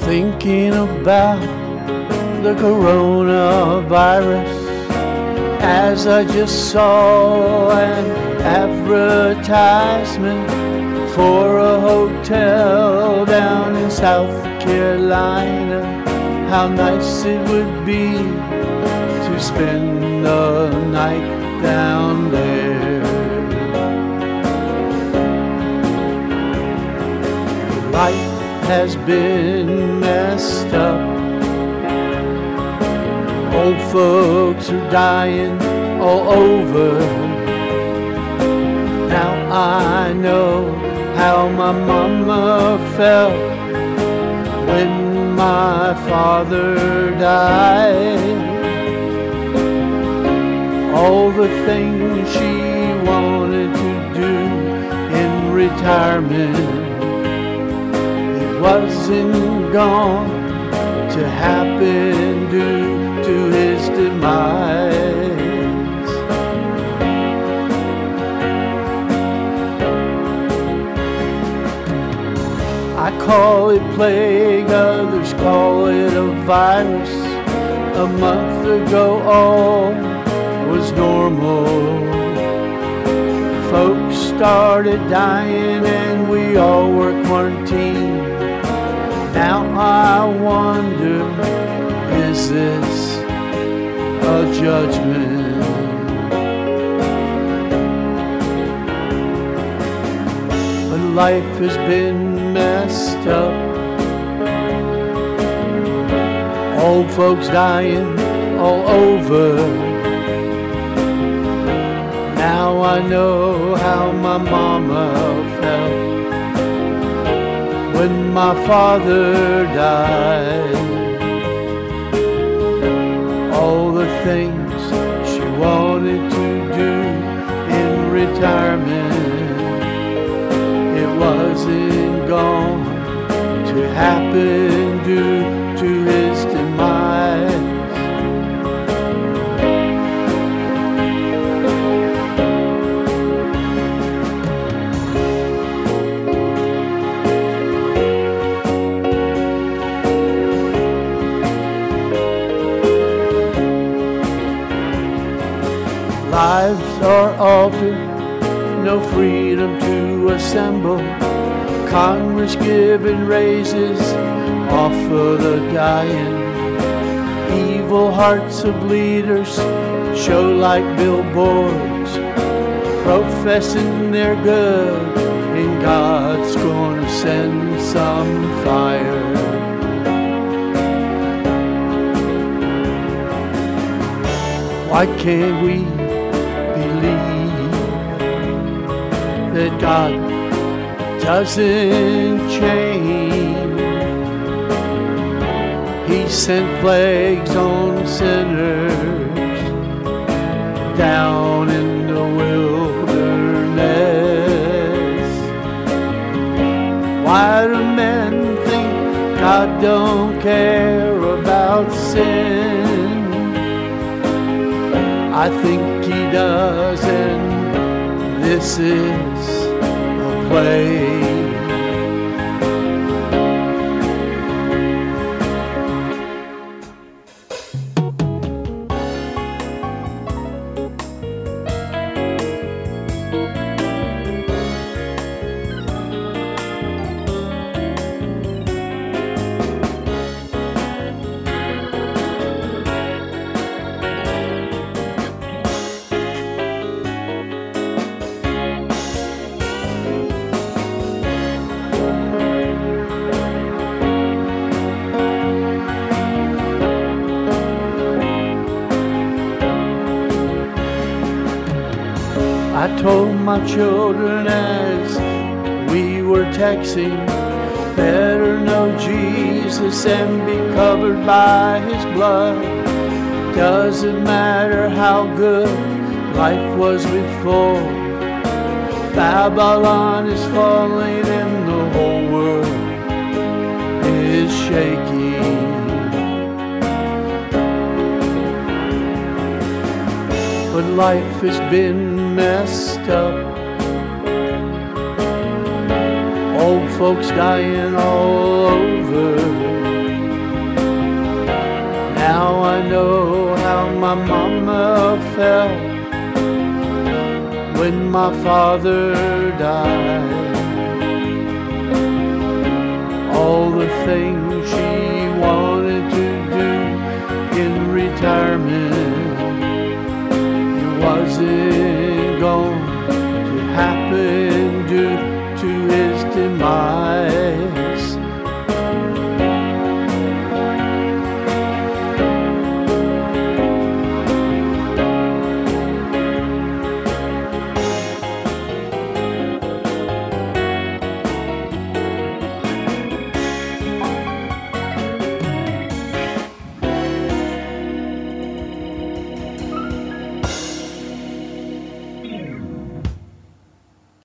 Thinking about the coronavirus as I just saw an advertisement for a hotel down in South Carolina. How nice it would be to spend the night down there. Life has been messed up. Old folks are dying all over. Now I know how my mama felt when my father died. All the things she wanted to do in retirement, it wasn't gone to happen due to his demise. I call it plague, others call it a virus. A month ago all was normal. Folks started dying and we all were quarantined. Now I wonder, is this a judgment? But life has been messed up. Old folks dying all over. Now I know how my mama felt when my father died. All the things she wanted to do in retirement, it wasn't gone to happen due to his demise. Lives are altered, no freedom to assemble. Congress giving raises off of the dying. Evil hearts of leaders show like billboards, professing they're good, and God's gonna send some fire. Why can't we believe that God doesn't change? He sent plagues on sinners down in the wilderness. Why do men think God don't care about sin? I think he does, and this is a plague. I told my children as we were texting, better know Jesus and be covered by his blood. Doesn't matter how good life was before, Babylon is falling and the whole world is shaking. But life has been messed up. Old folks dying all over. I know how my mama felt when my father died. All the things she wanted to do in retirement, it wasn't going to happen due to his demise.